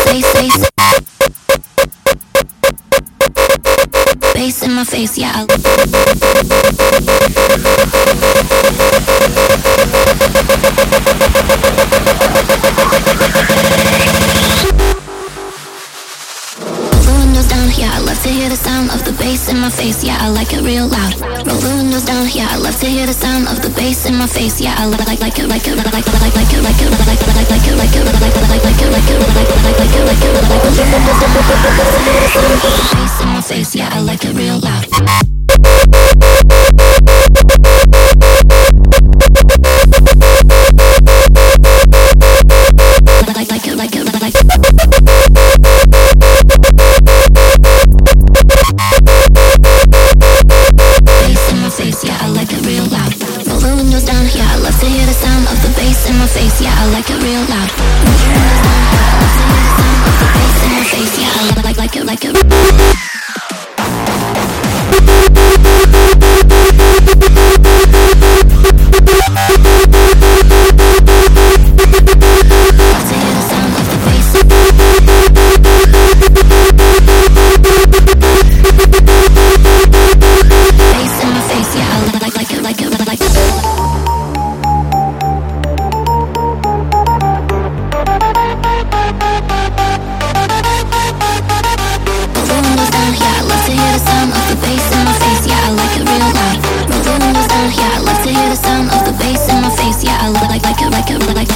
Bass in my face, yeah. Yeah, I love to hear the sound of the bass in my face. Yeah, I like it real loud. Roll the windows down. Yeah, I love to hear the sound of the bass in my face. Yeah, I like it, like it, like it, like it, like it, like it, like it, like it, like it, like it, like it, like it, like it, like it, like it, like it. Bass in my face. Yeah, I like it real loud. Face, yeah, I like it real loud. Bass in my face, yeah, I like it, like it. Like it, like it, like